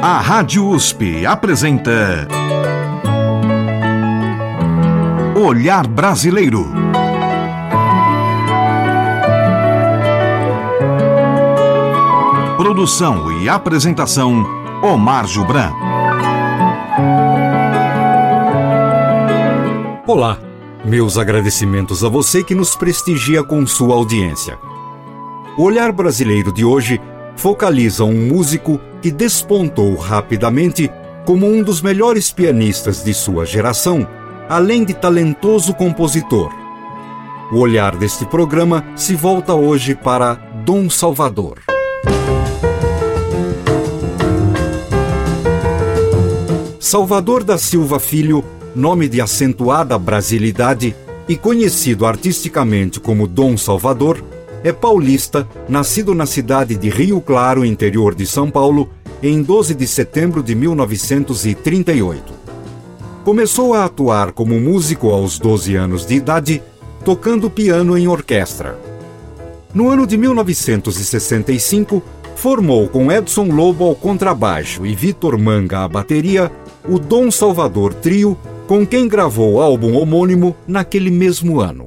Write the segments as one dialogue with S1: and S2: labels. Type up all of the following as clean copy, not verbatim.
S1: A Rádio USP apresenta Olhar Brasileiro. Produção e apresentação, Omar Jubran.
S2: Olá, meus agradecimentos a você que nos prestigia com sua audiência. O Olhar Brasileiro de hoje focaliza um músico que despontou rapidamente como um dos melhores pianistas de sua geração, além de talentoso compositor. O olhar deste programa se volta hoje para Dom Salvador. Salvador da Silva Filho, nome de acentuada brasilidade e conhecido artisticamente como Dom Salvador, é paulista, nascido na cidade de Rio Claro, interior de São Paulo, em 12 de setembro de 1938. Começou a atuar como músico aos 12 anos de idade, tocando piano em orquestra. No ano de 1965, formou com Edson Lobo ao contrabaixo e Vitor Manga à bateria o Dom Salvador Trio, com quem gravou álbum homônimo naquele mesmo ano.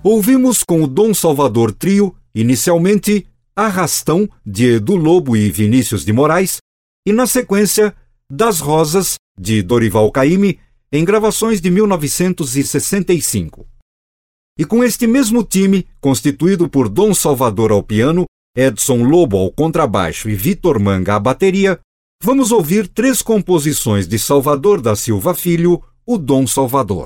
S2: Ouvimos com o Dom Salvador Trio, inicialmente, Arrastão, de Edu Lobo e Vinícius de Moraes, e na sequência, Das Rosas, de Dorival Caymmi, em gravações de 1965. E com este mesmo time, constituído por Dom Salvador ao piano, Edson Lobo ao contrabaixo e Vitor Manga à bateria, vamos ouvir 3 composições de Salvador da Silva Filho, o Dom Salvador.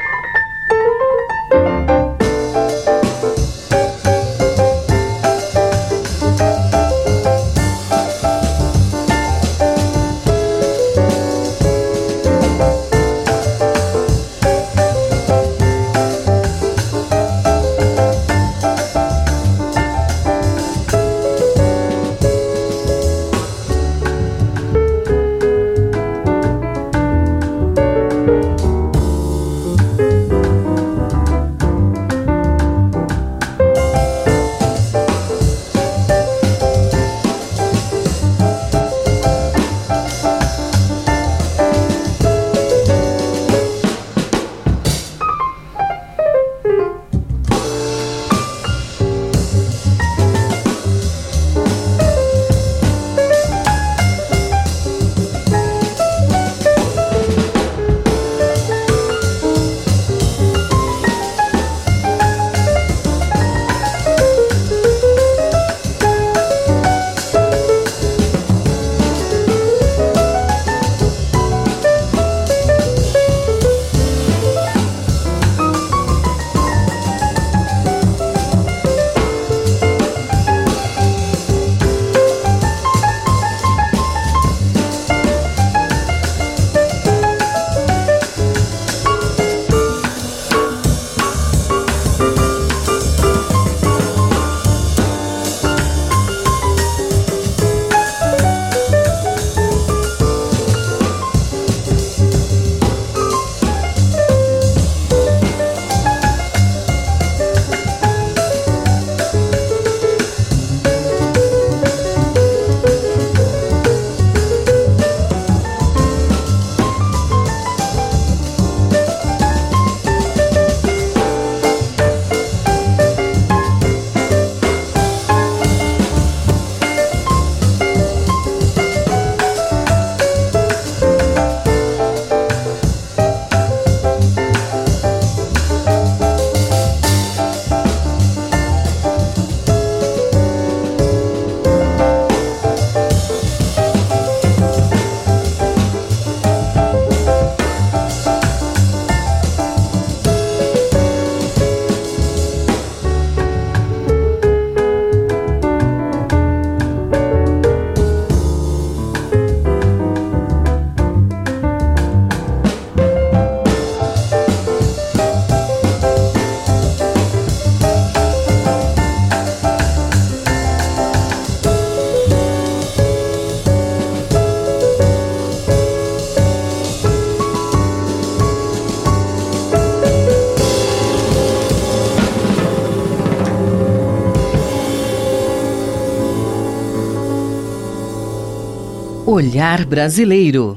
S3: Olhar Brasileiro.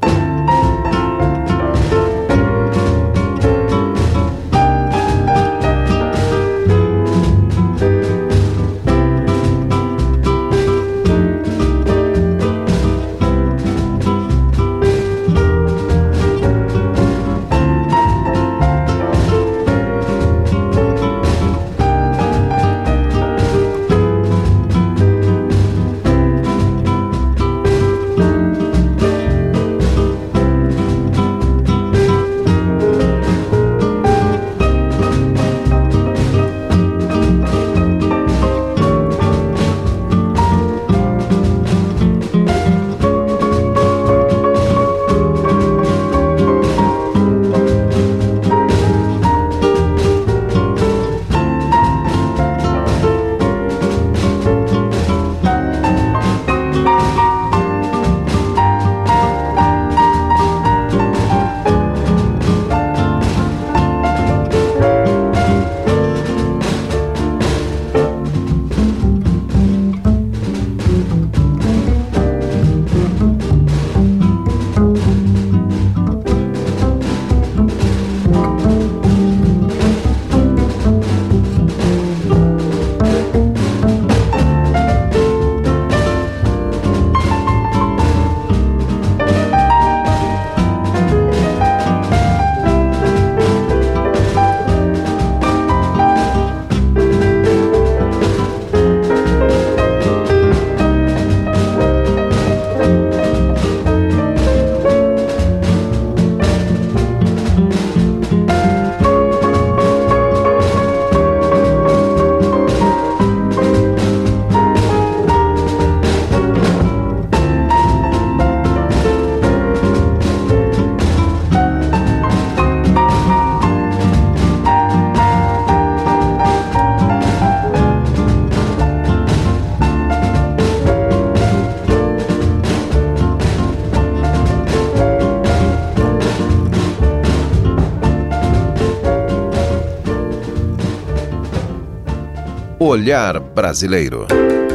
S3: Olhar Brasileiro.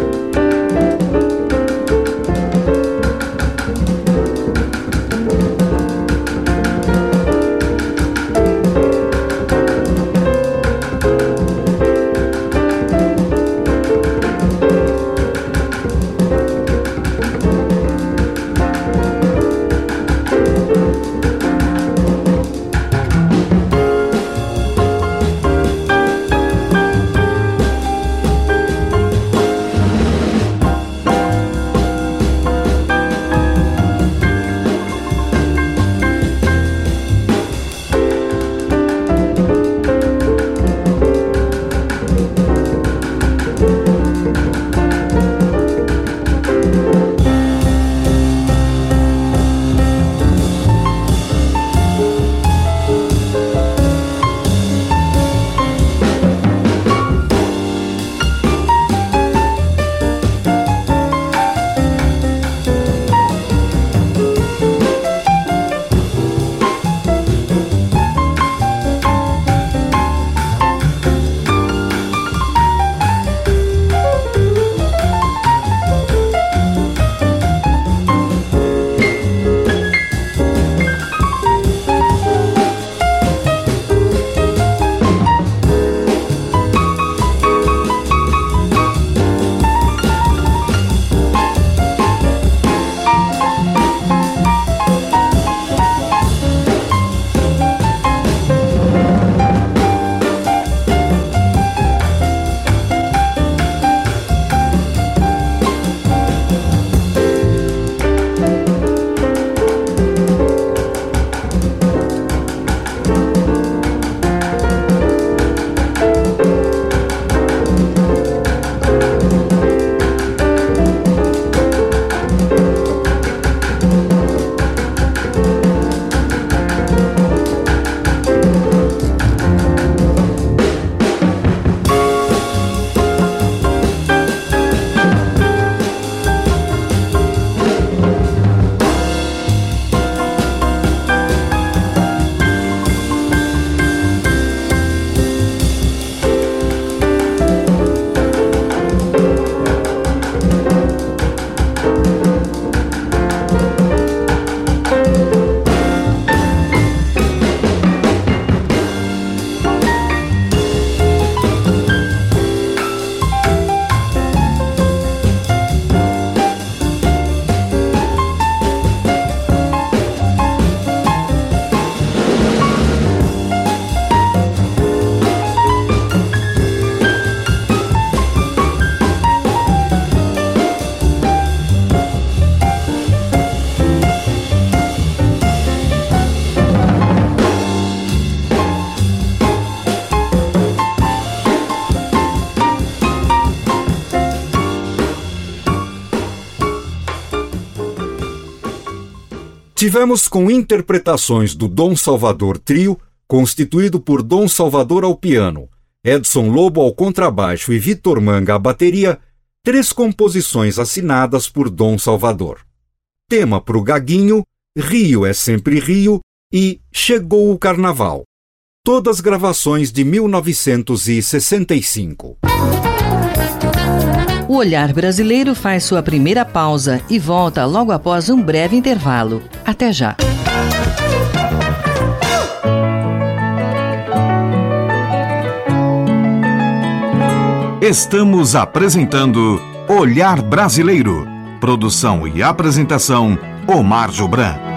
S2: Tivemos com interpretações do Dom Salvador Trio, constituído por Dom Salvador ao piano, Edson Lobo ao contrabaixo e Vitor Manga à bateria, 3 composições assinadas por Dom Salvador. Tema pro Gaguinho, Rio é Sempre Rio e Chegou o Carnaval. Todas gravações de 1965.
S4: O Olhar Brasileiro faz sua primeira pausa e volta logo após um breve intervalo. Até já!
S1: Estamos apresentando Olhar Brasileiro. Produção e apresentação, Omar Jobran.